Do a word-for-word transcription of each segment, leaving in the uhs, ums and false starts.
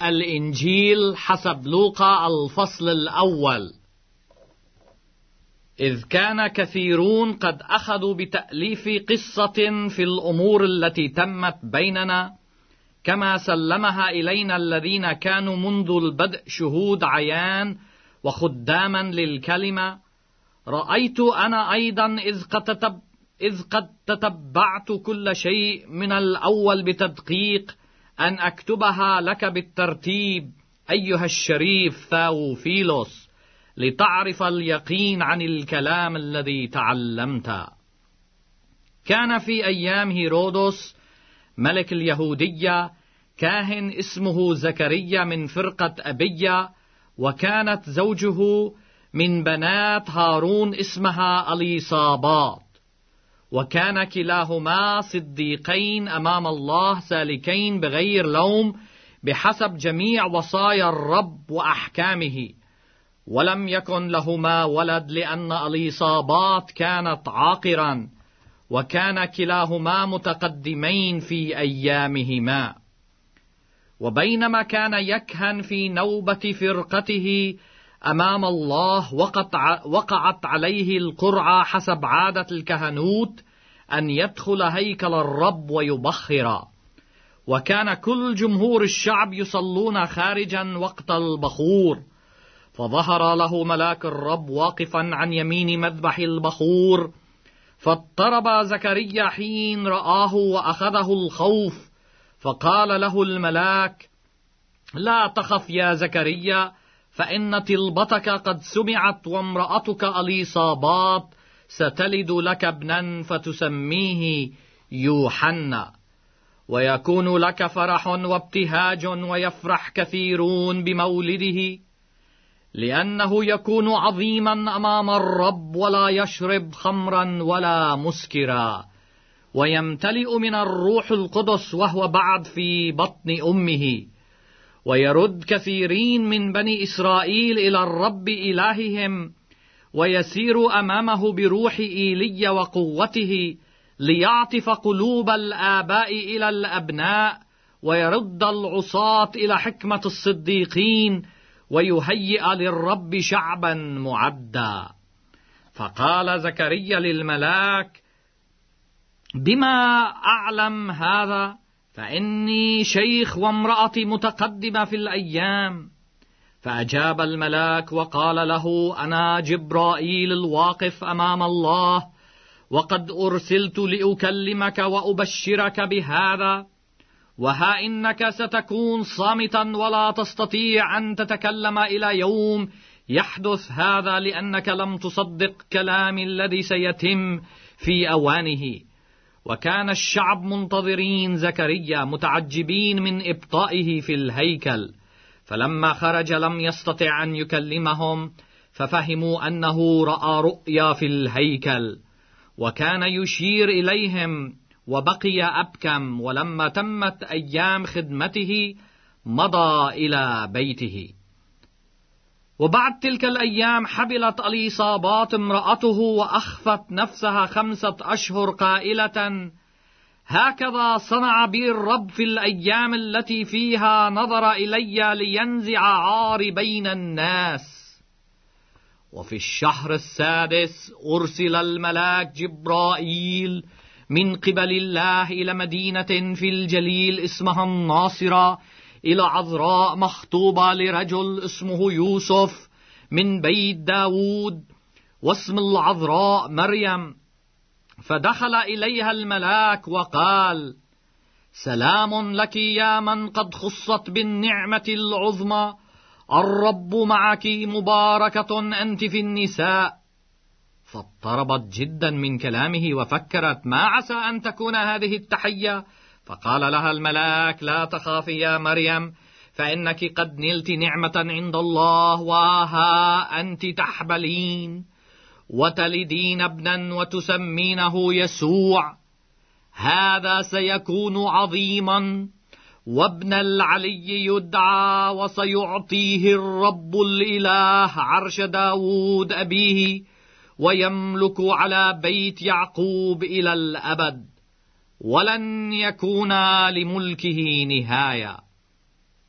الإنجيل حسب لوقا الفصل الأول. إذ كان كثيرون قد أخذوا بتأليف قصة في الأمور التي تمت بيننا، كما سلمها إلينا الذين كانوا منذ البدء شهود عيان وخداما للكلمة، رأيت أنا أيضا إذ قد, تتب إذ قد تتبعت كل شيء من الأول بتدقيق أن أكتبها لك بالترتيب أيها الشريف ثاوفيلوس، لتعرف اليقين عن الكلام الذي تعلمت. كان في أيام هيرودس ملك اليهودية كاهن اسمه زكريا من فرقة أبية، وكانت زوجه من بنات هارون اسمها أليصابات، وكان كلاهما صديقين أمام الله سالكين بغير لوم بحسب جميع وصايا الرب وأحكامه. ولم يكن لهما ولد لأن أليصابات كانت عاقرا، وكان كلاهما متقدمين في أيامهما. وبينما كان يكهن في نوبة فرقته أمام الله، وقعت عليه القرعة حسب عادة الكهنوت أن يدخل هيكل الرب ويبخر، وكان كل جمهور الشعب يصلون خارجا وقت البخور. فظهر له ملاك الرب واقفا عن يمين مذبح البخور، فاضطرب زكريا حين رآه وأخذه الخوف، فقال له الملاك: لا تخف يا زكريا، فإن طلبتك قد سمعت، وامرأتك أليصابات ستلد لك ابنا فتسميه يوحنا، ويكون لك فرح وابتهاج، ويفرح كثيرون بمولده، لأنه يكون عظيما أمام الرب، ولا يشرب خمرا ولا مسكرا، ويمتلئ من الروح القدس وهو بعد في بطن أمه، ويرد كثيرين من بني إسرائيل إلى الرب إلههم، ويسير أمامه بروح إيليا وقوته، ليعطف قلوب الآباء إلى الأبناء، ويرد العصاة إلى حكمة الصديقين، ويهيئ للرب شعبا معدا. فقال زكريا للملاك: بما أعلم هذا؟ فإني شيخ وامرأتي متقدمة في الأيام. فأجاب الملاك وقال له: أنا جبرائيل الواقف أمام الله، وقد أرسلت لأكلمك وأبشرك بهذا. وها إنك ستكون صامتا ولا تستطيع أن تتكلم إلى يوم يحدث هذا، لأنك لم تصدق كلامي الذي سيتم في أوانه. وكان الشعب منتظرين زكريا متعجبين من إبطائه في الهيكل. فلما خرج لم يستطع أن يكلمهم، ففهموا أنه رأى رؤيا في الهيكل، وكان يشير إليهم، وبقي أبكم. ولما تمت أيام خدمته مضى إلى بيته. وبعد تلك الأيام حبلت أليصابات امرأته، وأخفت نفسها خمسة أشهر قائلة: هكذا صنع بي الرب في الأيام التي فيها نظر إلي لينزع عاري بين الناس. وفي الشهر السادس أرسل الملاك جبرائيل من قبل الله إلى مدينة في الجليل اسمها الناصرة، إلى عذراء مخطوبة لرجل اسمه يوسف من بيت داود، واسم العذراء مريم. فدخل إليها الملاك وقال: سلام لك يا من قد خصت بالنعمة العظمى، الرب معك، مباركة أنت في النساء. فاضطربت جدا من كلامه، وفكرت ما عسى أن تكون هذه التحية. فقال لها الملاك: لا تخافي يا مريم، فإنك قد نلت نعمة عند الله، وها أنت تحبلين وتلدين ابنا وتسمينه يسوع. هذا سيكون عظيما، وابن العلي يدعى، وسيعطيه الرب الإله عرش داود أبيه، ويملك على بيت يعقوب إلى الأبد، ولن يكون لملكه نهاية.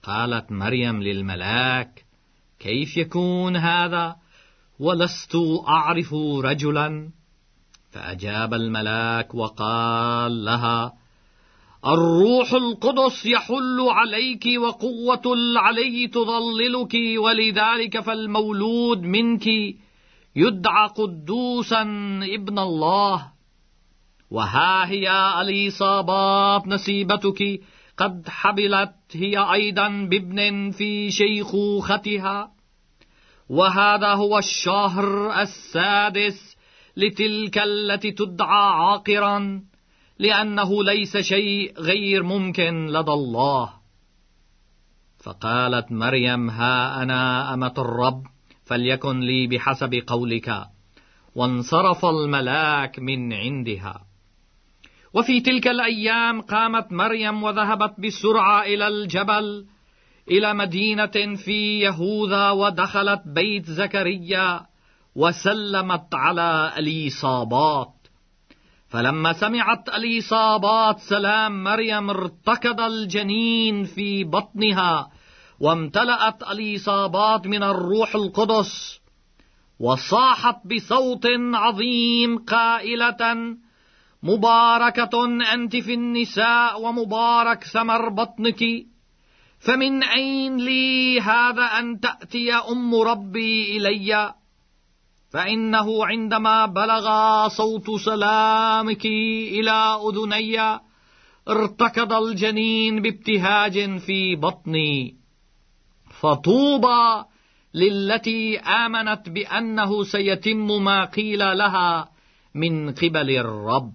فقالت مريم للملاك: كيف يكون هذا ولست أعرف رجلا؟ فأجاب الملاك وقال لها: الروح القدس يحل عليك وقوة العلي تظللك، ولذلك فالمولود منك يدعى قدوسا ابن الله. وها هي اليصابات نسيبتك قد حبلت هي أيضا بابن في شيخوختها، وهذا هو الشهر السادس لتلك التي تدعى عاقرا، لأنه ليس شيء غير ممكن لدى الله. فقالت مريم: ها أنا أمة الرب، فليكن لي بحسب قولك. وانصرف الملاك من عندها. وفي تلك الأيام قامت مريم وذهبت بسرعة إلى الجبل إلى مدينة في يهوذا، ودخلت بيت زكريا وسلمت على اليصابات. فلما سمعت اليصابات سلام مريم ارتكض الجنين في بطنها، وامتلأت اليصابات من الروح القدس، وصاحت بصوت عظيم قائلة: مباركة أنت في النساء، ومبارك ثمر بطنك. فمن أين لي هذا أن تأتي أم ربي إلي؟ فإنه عندما بلغ صوت سلامك إلى أذني ارتكض الجنين بابتهاج في بطني. فطوبى للتي آمنت بأنه سيتم ما قيل لها من قبل الرب.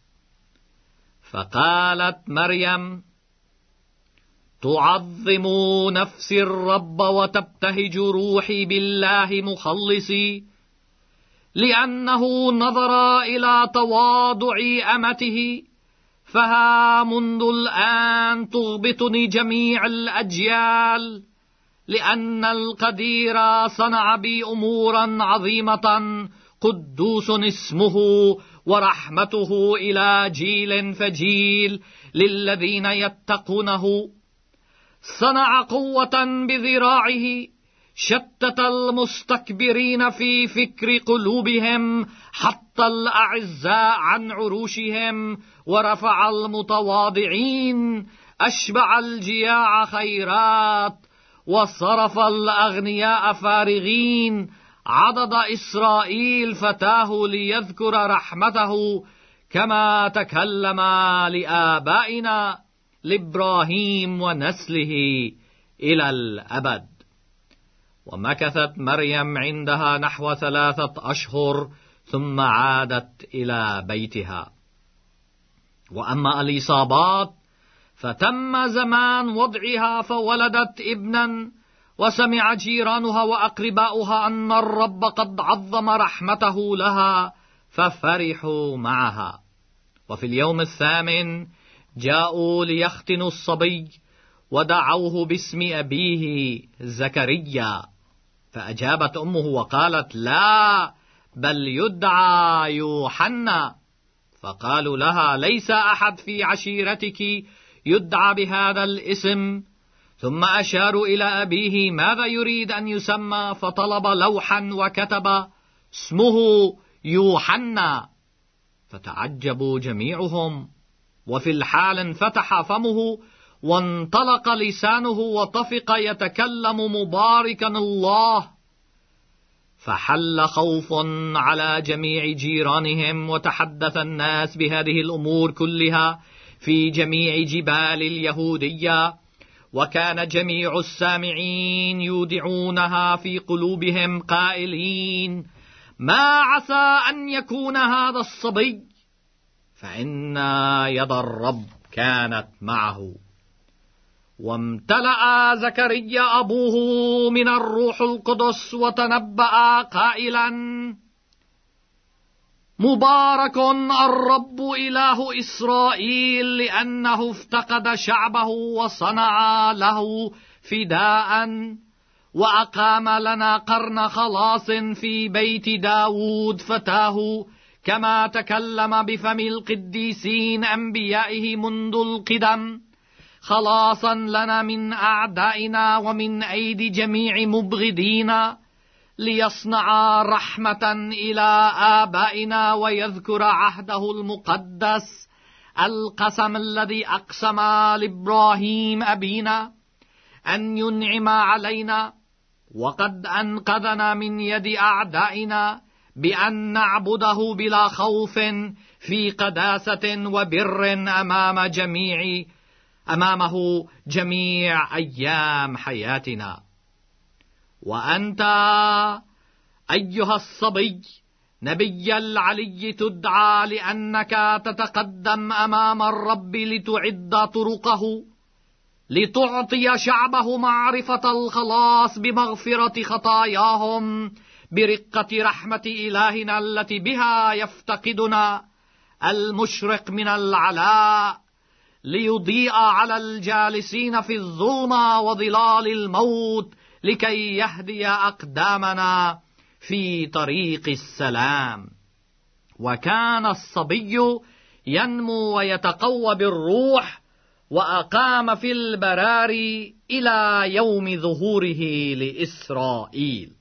فقالت مريم: تعظم نفسي الرب، وتبتهج روحي بالله مخلصي، لأنه نظر إلى تواضع أمته. فها منذ الآن تغبطني جميع الأجيال، لأن القدير صنع بي أمورا عظيمة، قدوس اسمه، ورحمته إلى جيل فجيل للذين يتقونه. صنع قوة بذراعه، شتت المستكبرين في فكر قلوبهم، حط الأعزاء عن عروشهم، ورفع المتواضعين، أشبع الجياع خيرات، وصرف الأغنياء فارغين. عضد إسرائيل فتاه ليذكر رحمته، كما تكلم لآبائنا لإبراهيم ونسله إلى الأبد. ومكثت مريم عندها نحو ثلاثة أشهر، ثم عادت إلى بيتها. وأما اليصابات فتم زمان وضعها فولدت ابنا، وسمع جيرانها وأقرباؤها أن الرب قد عظم رحمته لها، ففرحوا معها. وفي اليوم الثامن جاءوا ليختنوا الصبي، ودعوه باسم أبيه زكريا. فأجابت أمه وقالت: لا، بل يدعى يوحنا. فقالوا لها: ليس أحد في عشيرتك يدعى بهذا الاسم. ثم أشاروا إلى أبيه ماذا يريد أن يسمى، فطلب لوحا وكتب: اسمه يوحنا. فتعجبوا جميعهم. وفي الحال انفتح فمه وانطلق لسانه، وطفق يتكلم مباركا الله. فحل خوف على جميع جيرانهم، وتحدث الناس بهذه الأمور كلها في جميع جبال اليهودية. وكان جميع السامعين يودعونها في قلوبهم قائلين: ما عسى أن يكون هذا الصبي، فإن يد الرب كانت معه. وامتلأ زكريا أبوه من الروح القدس، وتنبأ قائلا: مبارك الرب إله إسرائيل، لأنه افتقد شعبه وصنع له فداء، وأقام لنا قرن خلاص في بيت داود فتاه، كما تكلم بفم القديسين أنبيائه منذ القدم، خلاصا لنا من أعدائنا ومن أيدي جميع مبغضينا، ليصنع رحمة إلى آبائنا ويذكر عهده المقدس، القسم الذي أقسم لإبراهيم أبينا أن ينعم علينا، وقد أنقذنا من يد أعدائنا بأن نعبده بلا خوف في قداسة وبر أمام جميع أمامه جميع أيام حياتنا. وأنت أيها الصبي نبي العلي تدعى، لأنك تتقدم أمام الرب لتعد طرقه، لتعطي شعبه معرفة الخلاص بمغفرة خطاياهم برقة رحمة إلهنا التي بها يفتقدنا المشرق من العلاء، ليضيء على الجالسين في الظلمة وظلال الموت، لكي يهدي أقدامنا في طريق السلام. وكان الصبي ينمو ويتقوى بالروح، وأقام في البراري إلى يوم ظهوره لإسرائيل.